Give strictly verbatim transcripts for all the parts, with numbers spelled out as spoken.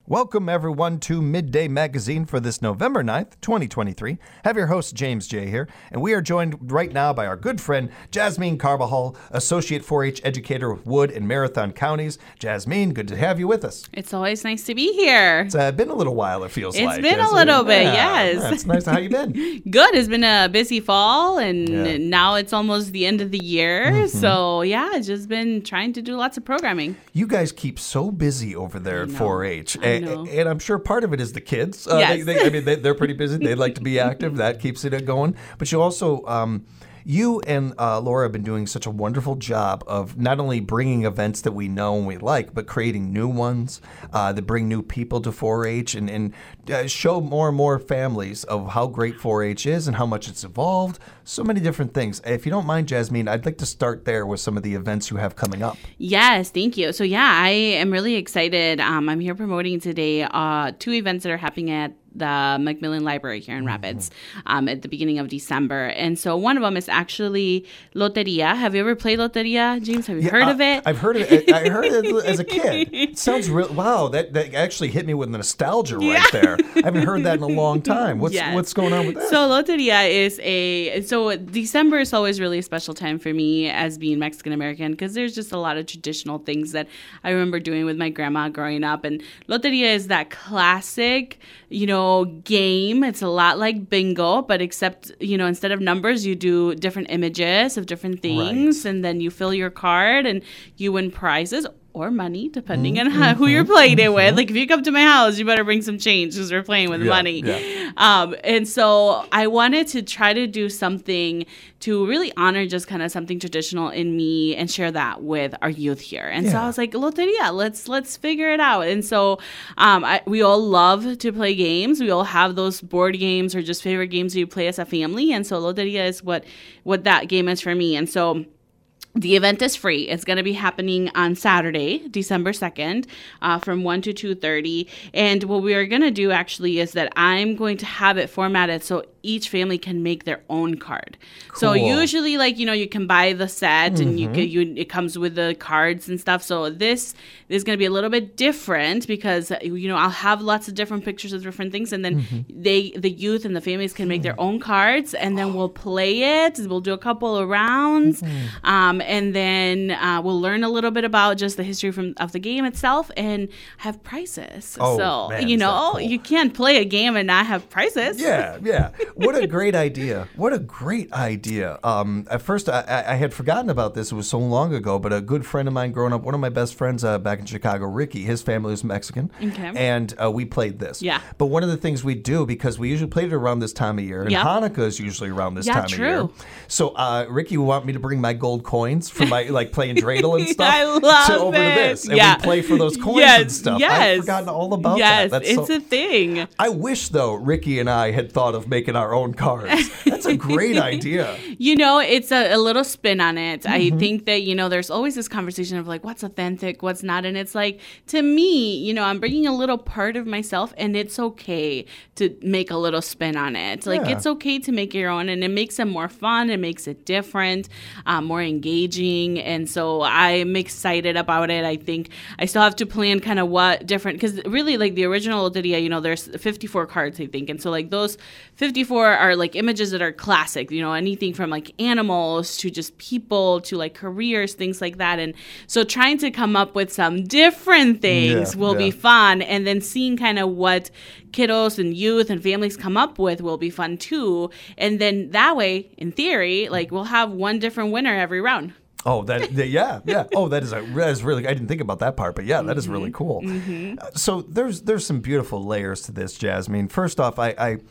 Welcome, everyone, to Midday Magazine for this November ninth, twenty twenty-three. Have your host, James J. here, and we are joined right now by our good friend, Jasmine Carbajal, Associate four H Educator with Wood and Marathon Counties. Jasmine, good to have you with us. It's always nice to be here. It's uh, been a little while, it feels it's like. It's been a little it? bit, yeah. yes. That's nice. How you been? Good. It's been a busy fall, and yeah. now it's almost the end of the year. Mm-hmm. So, yeah, it's just been trying to do lots of programming. You guys keep so busy over there at four H. I and, know. and I'm sure part of it is the kids. Uh, yes. they, they, I mean, they, they're pretty busy. They like to be active. That keeps it going. But you also, um, you and uh, Laura have been doing such a wonderful job of not only bringing events that we know and we like, but creating new ones uh, that bring new people to four H and, and uh, show more and more families of how great four H is and how much it's evolved. So many different things. If you don't mind, Jasmine, I'd like to start there with some of the events you have coming up. Yes, thank you. So, yeah, I am really excited. Um, I'm here promoting today uh, two events that are happening at the Macmillan Library here in Rapids um, at the beginning of December. And so one of them is actually Loteria. Have you ever played Loteria, James? Have you yeah, heard uh, of it? I've heard it. I heard it as a kid. It sounds real. Wow, that, that actually hit me with nostalgia right yeah. there. I haven't heard that in a long time. What's yes. what's going on with that? So Loteria is a so December is always really a special time for me as being Mexican American because there's just a lot of traditional things that I remember doing with my grandma growing up. And Loteria is that classic, you know, game. It's a lot like bingo, but except, you know, instead of numbers, you do different images of different things, right. and then you fill your card and you win prizes or money, depending mm-hmm. on how, who you're playing it with. Like, if you come to my house, you better bring some change because we're playing with yeah, money. Yeah. Um, and so I wanted to try to do something to really honor just kind of something traditional in me and share that with our youth here. And yeah. so I was like, Loteria, let's let's figure it out. And so um, I, we all love to play games. We all have those board games or just favorite games that you play as a family. And so Loteria is what what that game is for me. And so the event is free. It's going to be happening on Saturday, December second, uh, from one to two thirty. And what we are going to do actually is that I'm going to have it formatted so each family can make their own card. Cool. So usually, like, you know, you can buy the set mm-hmm. and you can, you it comes with the cards and stuff. So this is going to be a little bit different because, you know, I'll have lots of different pictures of different things, and then mm-hmm. they, the youth and the families can make their own cards, and then we'll play it. We'll do a couple of rounds. Mm-hmm. Um, and then uh, we'll learn a little bit about just the history from of the game itself and have prizes. Oh, so, man, you know, cool. you can't play a game and not have prizes. Yeah, yeah. What a great idea. What a great idea. Um, at first, I, I had forgotten about this. It was so long ago, but a good friend of mine growing up, one of my best friends uh, back in Chicago, Ricky, his family was Mexican, okay. and uh, we played this. Yeah. But one of the things we do, because we usually played it around this time of year, and yep. Hanukkah is usually around this yeah, time true. of year. So uh, Ricky would want me to bring my gold coins for my, like, playing dreidel and stuff I love to over it. to this. And yeah. we play for those coins yes. and stuff. Yes. I've forgotten all about yes. that. That's It's so... a thing. I wish, though, Ricky and I had thought of making our own cards. That's a great idea. You know, it's a, a little spin on it. Mm-hmm. I think that, you know, there's always this conversation of like, what's authentic, what's not. And it's like, to me, you know, I'm bringing a little part of myself, and it's okay to make a little spin on it. Like, yeah. it's okay to make your own, and it makes it more fun. It makes it different, um, more engaging. And so I'm excited about it. I think I still have to plan kind of what different, because really, like, the original Loteria, you know, there's fifty-four cards, I think. And so, like, those fifty-four are like images that are classic, you know, anything from like animals to just people to like careers, things like that. And so trying to come up with some different things yeah, will yeah. be fun. And then seeing kind of what kiddos and youth and families come up with will be fun too. And then that way, in theory, like, we'll have one different winner every round. Oh, that, yeah, yeah. Oh, that is a that is really. I didn't think about that part, but yeah, that is really cool. Mm-hmm. Uh, so there's there's some beautiful layers to this, Jasmine. First off, I I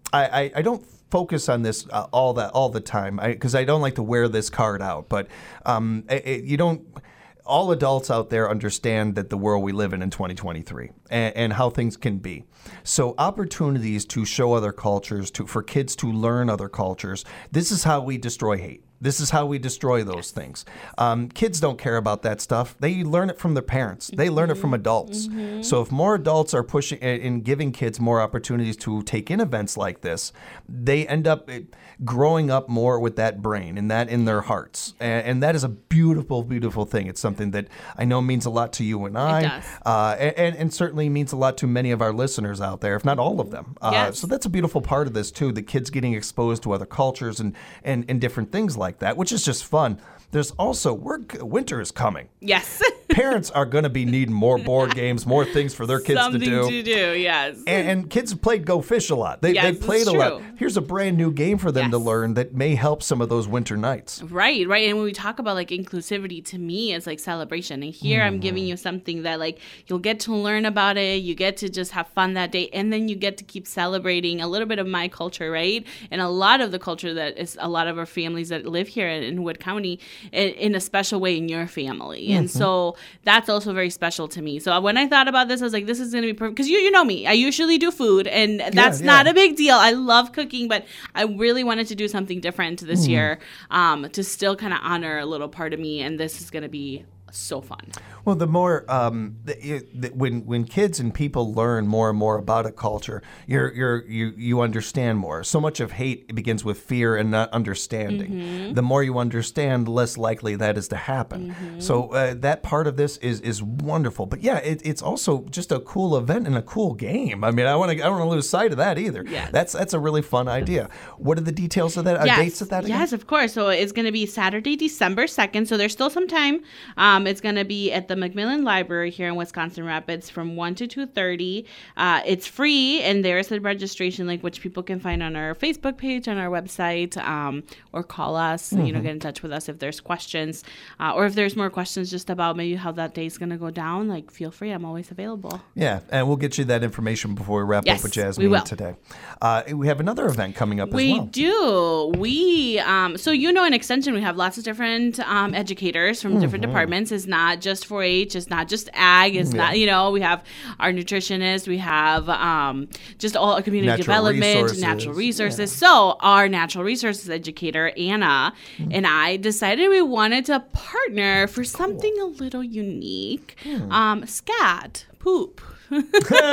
I, I don't focus on this uh, all that all the time because I, I don't like to wear this card out. But um, it, it, you don't. All adults out there understand that the world we live in in twenty twenty-three and, and how things can be. So opportunities to show other cultures, to for kids to learn other cultures. This is how we destroy hate. This is how we destroy those things. Um, kids don't care about that stuff. They learn it from their parents. They learn it from adults. Mm-hmm. So if more adults are pushing and giving kids more opportunities to take in events like this, they end up growing up more with that brain and that in their hearts. And, and that is a beautiful, beautiful thing. It's something that I know means a lot to you and I. It does. Uh, and, and certainly means a lot to many of our listeners out there, if not all of them. Uh, yes. So that's a beautiful part of this, too, the kids getting exposed to other cultures and, and, and different things like like that, which is just fun. There's also, we're, winter is coming. Yes. Parents are going to be needing more board games, more things for their kids Something to do. Something to do, yes. And, and kids have played Go Fish a lot. They, yes, they've played it's a true. lot. Here's a brand new game for them yes. to learn that may help some of those winter nights. Right, right. And when we talk about like inclusivity, to me, it's like celebration. And here mm. I'm giving you something that like you'll get to learn about it. You get to just have fun that day. And then you get to keep celebrating a little bit of my culture, right? And a lot of the culture that is a lot of our families that live here in, in Wood County in, in a special way in your family. Mm-hmm. And so that's also very special to me. So when I thought about this, I was like, this is going to be perfect. Because you, you know me, I usually do food and that's yeah, yeah. not a big deal. I love cooking, but I really wanted to do something different this mm. year um, to still kind of honor a little part of me. And this is going to be so fun. Well, the more um, the, the, when when kids and people learn more and more about a culture, you're you're you you understand more. So much of hate begins with fear and not understanding. Mm-hmm. The more you understand, the less likely that is to happen. Mm-hmm. So uh, that part of this is is wonderful. But yeah, it, it's also just a cool event and a cool game. I mean, I want to I don't want to lose sight of that either. Yes. That's that's a really fun idea. What are the details of that? Are yes. dates of that again? Yes, of course. So it's going to be Saturday, December second. So there's still some time. Um, it's going to be at the Macmillan Library here in Wisconsin Rapids from one to two thirty. Uh, it's free, and there's a registration link, which people can find on our Facebook page, on our website, um, or call us, mm-hmm. you know, get in touch with us if there's questions, uh, or if there's more questions just about maybe how that day's going to go down, like, feel free. I'm always available. Yeah, and we'll get you that information before we wrap yes, up with Jasmine we will. today. Uh, we have another event coming up we as well. We do. We, um, so you know, in Extension, we have lots of different um, educators from mm-hmm. different departments. It's not just four H, it's not just ag, it's yeah. not, you know, we have our nutritionist, we have um, just all community natural development, resources. natural resources. Yeah. So our natural resources educator, Anna, mm. and I decided we wanted to partner for something cool. a little unique. Mm. Um, scat, poop. Isn't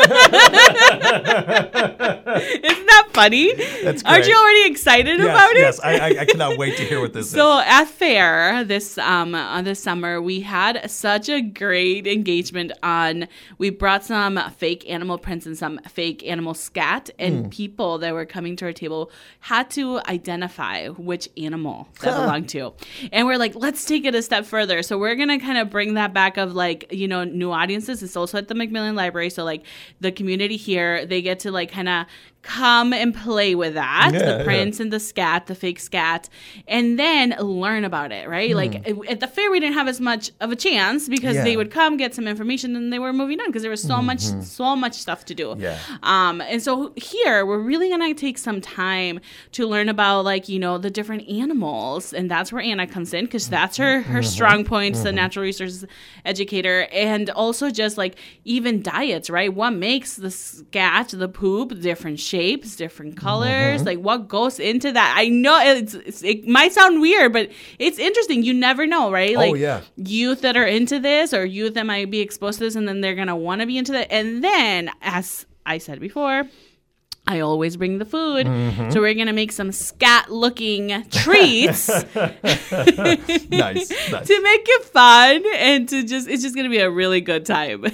that funny? That's great. Aren't you already excited yes, about it? Yes, I, I, I cannot wait to hear what this so is. So at Fair this um uh, this summer, we had such a great engagement on. We brought some fake animal prints and some fake animal scat, and mm. people that were coming to our table had to identify which animal that belonged to. And we're like, let's take it a step further. So we're gonna kind of bring that back of like, you know, new audiences. It's also at the Macmillan Library. So like the community here, they get to like kind of come and play with that, yeah, the prints yeah. and the scat, the fake scat, and then learn about it, right? Hmm. Like at the fair, we didn't have as much of a chance because yeah. they would come get some information and they were moving on because there was so mm-hmm. much, so much stuff to do. Yeah. Um, and so here, we're really going to take some time to learn about like, you know, the different animals. And that's where Anna comes in because that's her, her mm-hmm. strong points, mm-hmm. the natural resources educator, and also just like even diets, right? What makes the scat, the poop, different shapes, shapes, different colors, mm-hmm. like what goes into that. I know it's, it's it might sound weird, but it's interesting. You never know, right? Like oh, yeah. youth that are into this or youth that might be exposed to this and then they're going to want to be into that. And then, as I said before, I always bring the food. Mm-hmm. So we're going to make some scat-looking treats nice, nice. to make it fun and to just, it's just going to be a really good time.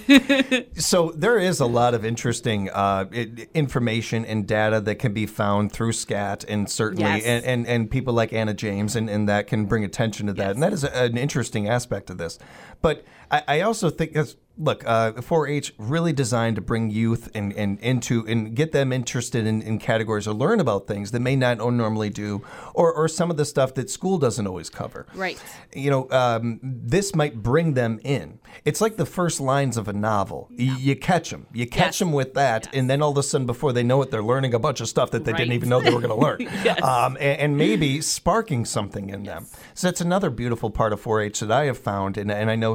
So there is a lot of interesting uh, information and data that can be found through scat and certainly, yes. and, and, and people like Anna James and, and that can bring attention to that. Yes. And that is a, an interesting aspect of this. But I, I also think that's, Look, uh, four H really designed to bring youth and, and into and get them interested in, in categories or learn about things that may not normally do, or, or some of the stuff that school doesn't always cover. Right. You know, um, this might bring them in. It's like the first lines of a novel. Yeah. Y- you catch them. You catch yes. them with that, yes. and then all of a sudden, before they know it, they're learning a bunch of stuff that they right. didn't even know they were going to learn. yes. um, and, and maybe sparking something in yes. them. So that's another beautiful part of four H that I have found, and, and I know through you and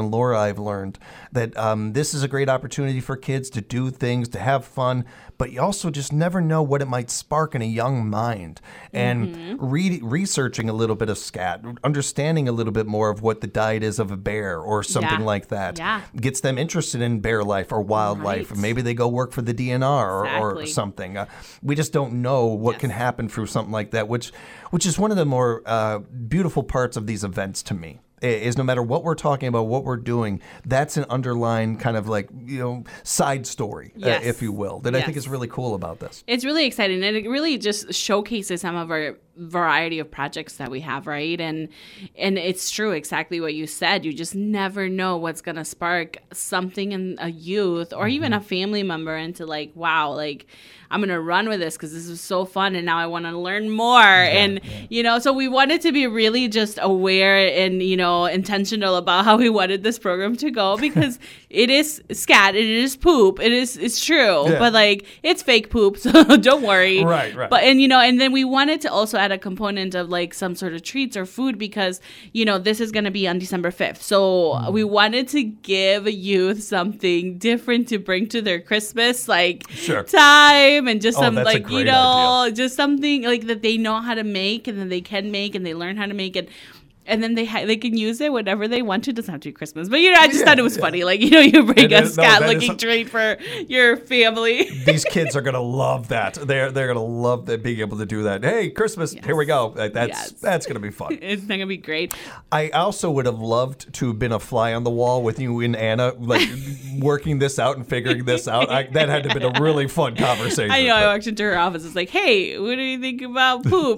and Laura, I've learned that um, this is a great opportunity for kids to do things, to have fun, but you also just never know what it might spark in a young mind. And mm-hmm. re- researching a little bit of scat, understanding a little bit more of what the diet is of a bear or something yeah. like that, yeah. gets them interested in bear life or wildlife, right. or maybe they go work for the D N R or, exactly. or something. Uh, we just don't know what yes. can happen through something like that, which, which is one of the more uh, beautiful parts of these events to me. Is no matter what we're talking about, what we're doing, that's an underlying kind of like, you know, side story, yes. uh, if you will, that yes. I think is really cool about this. It's really exciting, and it really just showcases some of our variety of projects that we have, right? And and it's true, exactly what you said. You just never know what's going to spark something in a youth or mm-hmm. even a family member into like, wow, like I'm going to run with this because this is so fun and now I want to learn more. Yeah, and, yeah. you know, so we wanted to be really just aware and, you know, intentional about how we wanted this program to go because it is scat, it is poop, it is, it's true, yeah. but like it's fake poop, so don't worry. Right, right. But, and, you know, and then we wanted to also add a component of like some sort of treats or food because, you know, this is going to be on December fifth. So mm. we wanted to give youth something different to bring to their Christmas, like sure. time and just oh, some like, you know, idea. just something like that they know how to make and then they can make and they learn how to make it. And then they ha- they can use it whenever they want to. It doesn't have to be Christmas. But, you know, I just yeah, thought it was yeah. funny. Like, you know, you bring it a scat-looking no, treat for your family. These kids are going to love that. They're they're going to love that, being able to do that. Hey, Christmas, yes. here we go. That's yes. that's going to be fun. It's going to be great. I also would have loved to have been a fly on the wall with you and Anna, like, working this out and figuring this out. I, that had to have been a really fun conversation. I know. But. I walked into her office. It's like, hey, what do you think about poop?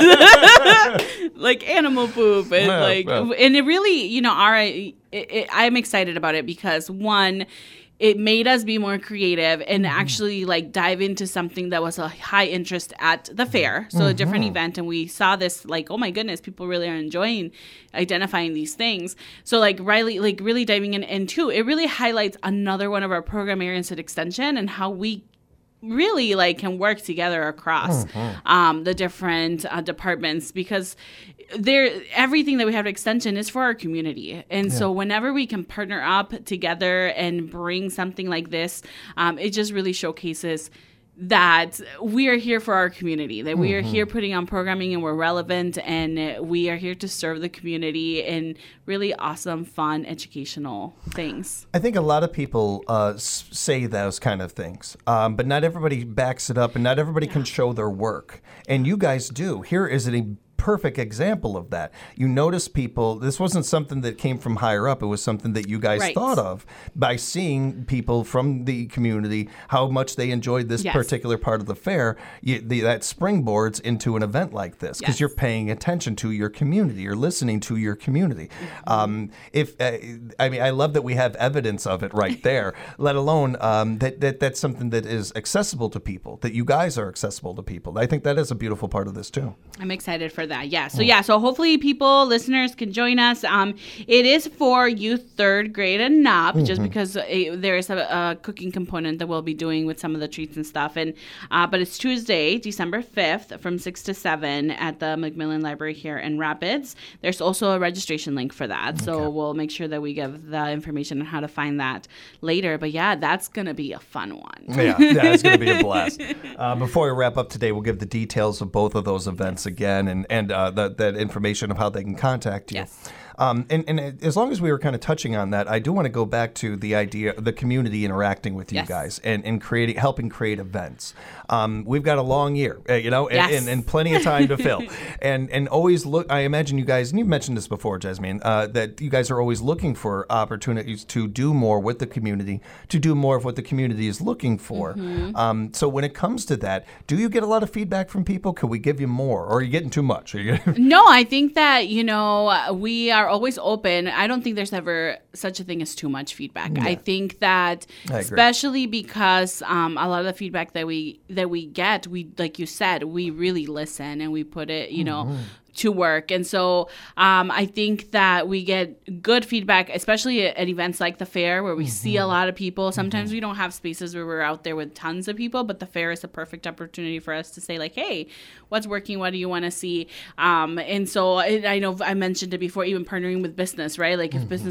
Like animal poop. And yeah, like, yeah. and it really, you know, our, it, it, I'm excited about it because one, it made us be more creative and mm-hmm. actually like dive into something that was a high interest at the fair. So mm-hmm. a different event. And we saw this like, oh my goodness, people really are enjoying identifying these things. So like Riley, like really diving in. And two, it really highlights another one of our program areas at Extension and how we really like can work together across mm-hmm. um, the different uh, departments because there everything that we have at Extension is for our community. And yeah. so whenever we can partner up together and bring something like this, um, it just really showcases that we are here for our community, that we are mm-hmm. here putting on programming and we're relevant and we are here to serve the community in really awesome, fun, educational things. I think a lot of people uh, say those kind of things, um, but not everybody backs it up and not everybody yeah. can show their work. And you guys do. Here is a perfect example of that. You notice people, this wasn't something that came from higher up. It was something that you guys right. thought of by seeing people from the community, how much they enjoyed this yes. particular part of the fair. You, the, that springboards into an event like this because yes. you're paying attention to your community. You're listening to your community. Mm-hmm. Um, if uh, I mean, I love that we have evidence of it right there, let alone um, that, that that's something that is accessible to people, that you guys are accessible to people. I think that is a beautiful part of this too. I'm excited for that. Yeah. So yeah. So hopefully people, listeners can join us. Um, it is for youth third grade and up, mm-hmm. just because it, there is a, a cooking component that we'll be doing with some of the treats and stuff. And uh, but it's Tuesday, December fifth, from six to seven at the Macmillan Library here in Rapids. There's also a registration link for that, okay. so we'll make sure that we give the information on how to find that later. But yeah, that's gonna be a fun one. Yeah, yeah, it's gonna be a blast. Uh, before we wrap up today, we'll give the details of both of those events again, and and uh, the, that information of how they can contact you. Yes. Um, and, and as long as we were kind of touching on that, I do want to go back to the idea of the community interacting with you yes. guys and, and creating, helping create events. Um, we've got a long year, uh, you know, and, yes. and, and plenty of time to fill. and and always look, I imagine you guys, and you've mentioned this before, Jasmine, uh, that you guys are always looking for opportunities to do more with the community, to do more of what the community is looking for. Mm-hmm. Um, so when it comes to that, do you get a lot of feedback from people? Can we give you more? Or are you getting too much? Are you getting- no, I think that, you know, we are always open. I don't think there's ever such a thing as too much feedback. Yeah. I think that I especially because um, a lot of the feedback that we that we get, we like you said, we really listen and we put it, you know, mm-hmm. to work. And so um, I think that we get good feedback, especially at, at events like the fair where we mm-hmm. see a lot of people. Sometimes mm-hmm. we don't have spaces where we're out there with tons of people, but the fair is a perfect opportunity for us to say like, hey, what's working? What do you want to see? Um, and so I, I know I mentioned it before, even partnering with business, right? Like if mm-hmm. businesses want to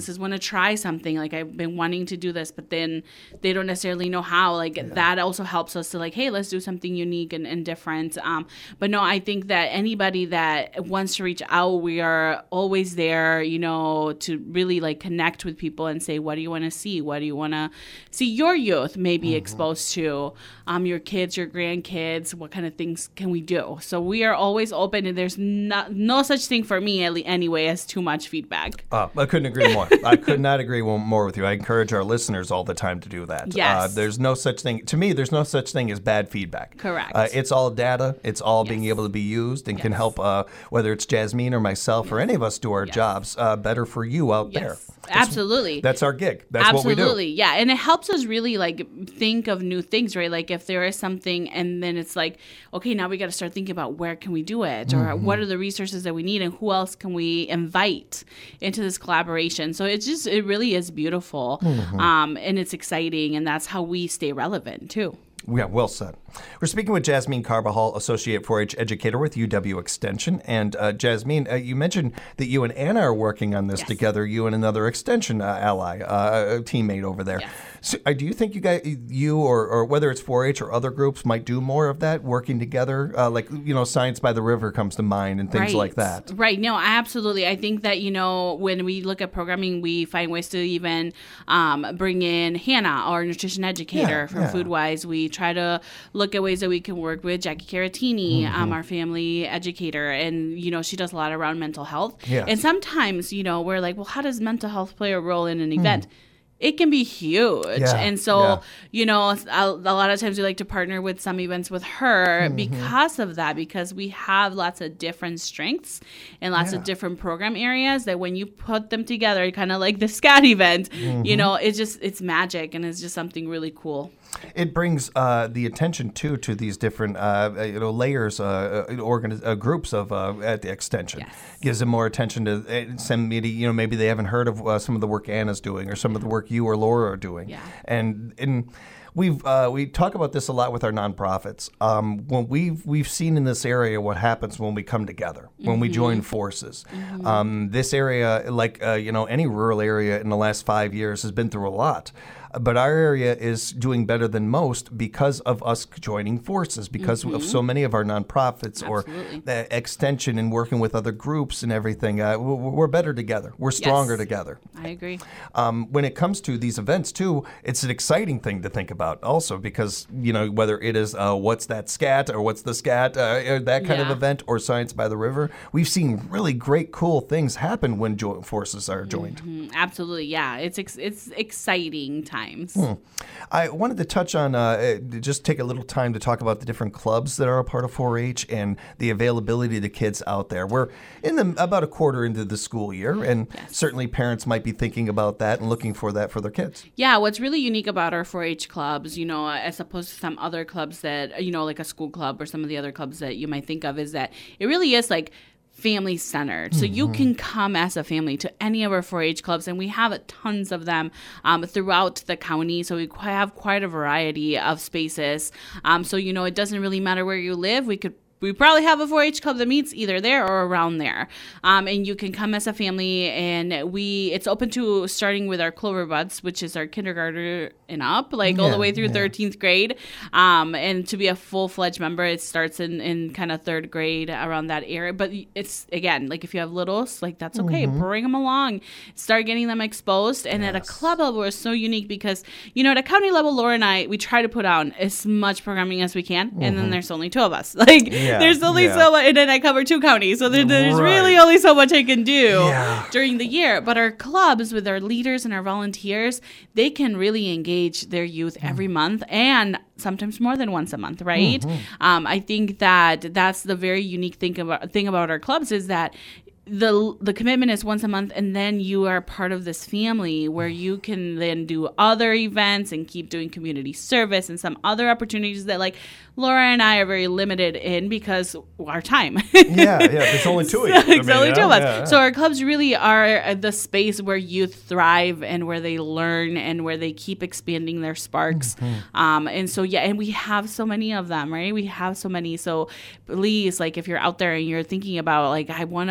try something, like I've been wanting to do this, but then they don't necessarily know how, like yeah. that also helps us to like, hey, let's do something unique and, and different. Um, but no, I think that anybody that wants to reach out, we are always there, you know, to really like connect with people and say, what do you want to see? What do you want to see your youth maybe mm-hmm. exposed to? Um, your kids, your grandkids, what kind of things can we do? So we are always open, and there's no, no such thing for me anyway as too much feedback. Uh, I couldn't agree more. I could not agree more with you. I encourage our listeners all the time to do that. Yes. Uh, there's no such thing, to me, there's no such thing as bad feedback. Correct. Uh, it's all data. It's all yes. being able to be used and yes. can help, uh, whether it's Jasmine or myself yes. or any of us do our yes. jobs, uh, better for you out yes. there. That's, Absolutely. That's our gig. That's Absolutely. what we do. Yeah. And it helps us really like think of new things, right? Like if there is something and then it's like, okay, now we got to start thinking about where can we do it, or mm-hmm. what are the resources that we need, and who else can we invite into this collaboration. So it's just, it really is beautiful. Mm-hmm. Um, and it's exciting. And that's how we stay relevant too. Yeah, well said. We're speaking with Jasmine Carbajal, Associate four H Educator with U W Extension. And uh, Jasmine, uh, you mentioned that you and Anna are working on this yes. together, you and another Extension uh, ally, uh, a teammate over there. Yes. So, uh, do you think you guys, you or, or whether it's four H or other groups might do more of that, working together? Uh, like, you know, Science by the River comes to mind and things right. like that. Right. No, absolutely. I think that, you know, when we look at programming, we find ways to even um, bring in Hannah, our nutrition educator yeah, from yeah. FoodWise. We try to look at ways that we can work with Jackie Caratini, mm-hmm. um, our family educator. And, you know, she does a lot around mental health. Yes. And sometimes, you know, we're like, well, how does mental health play a role in an event? Mm. It can be huge. Yeah, and so, yeah. you know, a, a lot of times we like to partner with some events with her mm-hmm. because of that, because we have lots of different strengths and lots yeah. of different program areas that when you put them together, kind of like the SCAT event, mm-hmm. you know, it's just, it's magic, and it's just something really cool. It brings uh, the attention too to these different uh, you know layers, uh, organi- uh, groups of uh, at the extension. Yes. Gives them more attention to uh, some maybe you know maybe they haven't heard of uh, some of the work Anna's doing or some of the work you or Laura are doing. Yeah. And and we've uh, we talk about this a lot with our nonprofits. Um, when we've we've seen in this area what happens when we come together, when mm-hmm. we join forces. Mm-hmm. Um, this area, like uh, you know any rural area in the last five years, has been through a lot. But our area is doing better than most because of us joining forces, because mm-hmm. of so many of our nonprofits Absolutely. or uh, extension and working with other groups and everything. Uh, we're better together. We're stronger yes. together. I agree. Um, when it comes to these events, too, it's an exciting thing to think about also because, you know, whether it is uh, what's that SCAT or what's the SCAT, uh, that kind yeah. of event, or Science by the River, we've seen really great, cool things happen when jo- forces are joined. Mm-hmm. Absolutely. Yeah. It's ex- it's exciting time. Hmm. I wanted to touch on, uh, just take a little time to talk about the different clubs that are a part of four H and the availability to kids out there. We're in the about a quarter into the school year, and yes. certainly parents might be thinking about that and looking for that for their kids. Yeah, what's really unique about our four H clubs, you know, as opposed to some other clubs that, you know, like a school club or some of the other clubs that you might think of, is that it really is like family centered. So mm-hmm. you can come as a family to any of our four H clubs, and we have tons of them um, throughout the county. So we have quite a variety of spaces. Um, so, you know, it doesn't really matter where you live. We could We probably have a four H club that meets either there or around there. Um, and you can come as a family, and we it's open to starting with our Clover Buds, which is our kindergarten and up, like yeah, all the way through yeah. thirteenth grade. Um, and to be a full-fledged member, it starts in, in kind of third grade, around that area. But it's, again, like if you have littles, like that's okay. Mm-hmm. Bring them along. Start getting them exposed. And yes. at a club level, it's so unique because, you know, at a county level, Laura and I, we try to put on as much programming as we can. Mm-hmm. And then there's only two of us. Like, yeah. There's only yeah. so much, and then I cover two counties, so there, there's right. really only so much I can do yeah. during the year. But our clubs, with our leaders and our volunteers, they can really engage their youth mm. every month, and sometimes more than once a month, right? Mm-hmm. Um, I think that that's the very unique thing about thing about our clubs is that the the commitment is once a month, and then you are part of this family where you can then do other events and keep doing community service and some other opportunities that, like, Laura and I are very limited in because our time. yeah, yeah. There's only two of you. So, it's only yeah, two of us. Yeah, yeah. So our clubs really are the space where youth thrive and where they learn and where they keep expanding their sparks. Mm-hmm. Um, and so, yeah, and we have so many of them, right? We have so many. So please, like, if you're out there and you're thinking about, like, I want to have my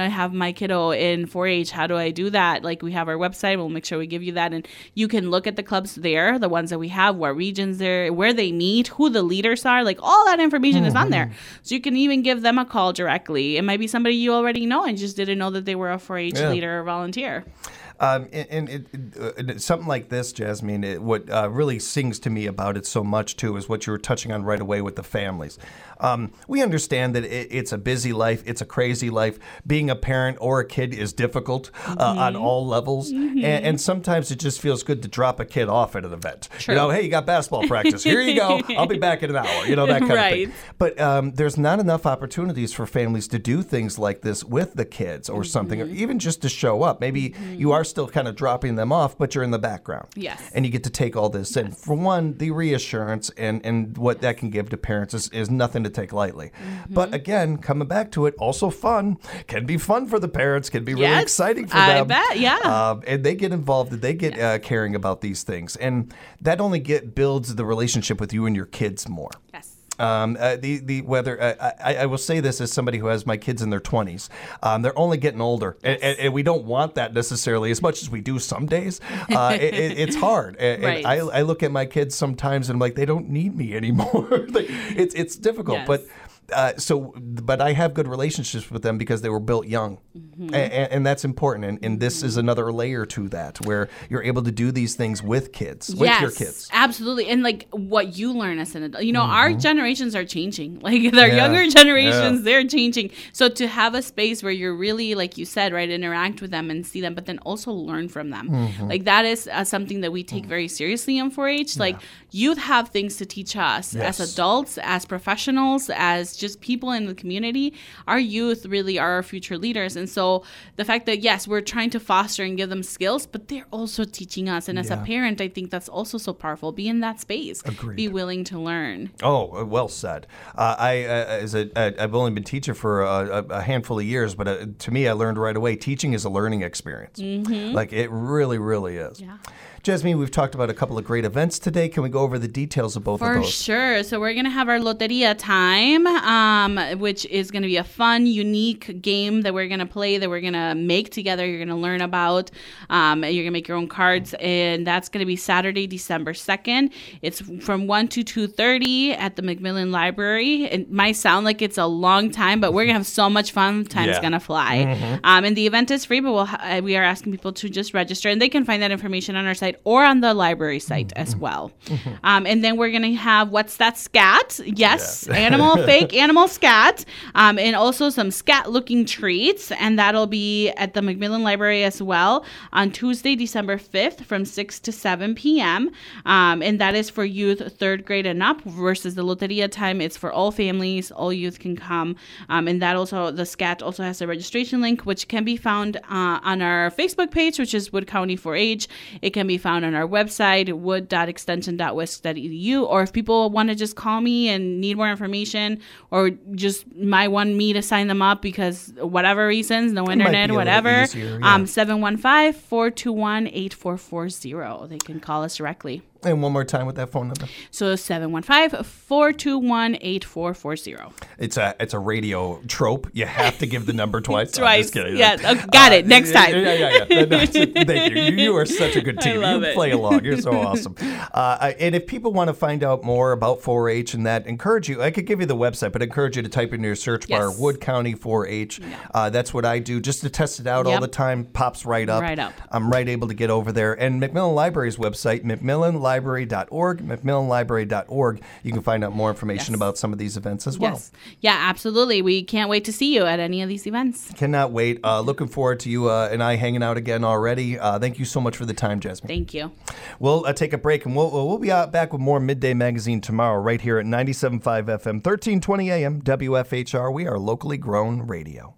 my kiddo in four H. How do I do that? Like, we have our website. We'll make sure we give you that. And you can look at the clubs there, the ones that we have, what regions they're, where they meet, who the leaders are. Like, all that information mm-hmm. is on there. So you can even give them a call directly. It might be somebody you already know and just didn't know that they were a four H yeah. leader or volunteer. Um, and and it, it, uh, something like this, Jasmine, it, what uh, really sings to me about it so much, too, is what you were touching on right away with the families. Um, we understand that it, it's a busy life. It's a crazy life. Being a parent or a kid is difficult uh, mm-hmm. on all levels. Mm-hmm. And, and sometimes it just feels good to drop a kid off at an event. True. You know, hey, you got basketball practice. Here you go. I'll be back in an hour. You know, that kind right. of thing. But um, there's not enough opportunities for families to do things like this with the kids or mm-hmm. something, or even just to show up. Maybe mm-hmm. you are still kind of dropping them off, but you're in the background. Yes. And you get to take all this yes. in. For one, the reassurance and, and what that can give to parents is, is nothing to take lightly. Mm-hmm. But again, coming back to it, also fun. Can be fun for the parents. Can be really yes, exciting for I them. I bet, yeah. Um, and they get involved. They get yes. uh, caring about these things. And that only get builds the relationship with you and your kids more. Yes. Um, uh, the the whether uh, I, I will say this as somebody who has my kids in their twenties, um, they're only getting older, yes. and, and we don't want that necessarily as much as we do some days. Uh, it, it, it's hard, and, right. and I, I look at my kids sometimes and I'm like, they don't need me anymore. like, it's it's difficult, yes. but. Uh, so, but I have good relationships with them because they were built young, mm-hmm. and, and that's important. And, and this is another layer to that, where you're able to do these things with kids, with yes, your kids. Absolutely. And like what you learn as an adult, you know, mm-hmm. our generations are changing. Like our yeah. younger generations, yeah. they're changing. So to have a space where you're really, like you said, right, interact with them and see them, but then also learn from them. Mm-hmm. Like that is uh, something that we take very seriously in four H. Like yeah. youth have things to teach us yes. as adults, as professionals, as just people in the community. Our youth really are our future leaders. And so the fact that, yes, we're trying to foster and give them skills, but they're also teaching us. And as yeah. a parent, I think that's also so powerful. Be in that space. Agreed. Be willing to learn. Oh, well said. Uh, I, uh, as a, uh, I've only been teaching for a, a handful of years, but uh, to me, I learned right away, teaching is a learning experience. Mm-hmm. Like it really, really is. Yeah. Jasmine, we've talked about a couple of great events today. Can we go over the details of both For of those? For sure. So we're going to have our Loteria time, um, which is going to be a fun, unique game that we're going to play, that we're going to make together. You're going to learn about. Um, you're going to make your own cards. And that's going to be Saturday, December second. It's from one to two thirty at the McMillan Library. It might sound like it's a long time, but we're going to have so much fun. Time's yeah. going to fly. Mm-hmm. Um, and the event is free, but we'll ha- we are asking people to just register. And they can find that information on our site or on the library site mm-hmm. as well. Mm-hmm. Um, and then we're going to have What's That Scat? Yes, yeah. animal, fake animal scat. Um, and also some scat-looking treats. And that'll be at the McMillan Library as well on Tuesday, December fifth from six to seven p.m. Um, and that is for youth third grade and up versus the Loteria time. It's for all families. All youth can come. Um, and that also, the scat also has a registration link, which can be found uh, on our Facebook page, which is Wood County four H. It can be found on our website, wood dot extension dot wisc dot e d u, or if people want to just call me and need more information or just might want me to sign them up because whatever reasons, no internet, whatever, easier, yeah. um, seven one five, four two one, eight four four zero. They can call us directly. And one more time with that phone number. So seven one five, four two one, eight four four zero. It's a it's a radio trope. You have to give the number twice. Twice. I'm just kidding. Yeah. Oh, got uh, it. Next time. Yeah, yeah, yeah. No, no, thank you. You are such a good team. I love you it. Play along. You're so awesome. Uh, and if people want to find out more about four H and that, encourage you. I could give you the website, but I encourage you to type into your search bar yes. Wood County four H. Yeah. Uh, that's what I do just to test it out yep. all the time. Pops right up. Right up. I'm right able to get over there. And McMillan Library's website, mcmillan library dot org. mcmillan library dot org. You can find out more information yes. about some of these events as well. Yes. Yeah, absolutely. We can't wait to see you at any of these events. Cannot wait. Uh, looking forward to you uh, and I hanging out again already. Uh, thank you so much for the time, Jasmine. Thank you. We'll uh, take a break and we'll, we'll be out back with more Midday Magazine tomorrow right here at ninety-seven point five F M, thirteen twenty A M, W F H R. We are locally grown radio.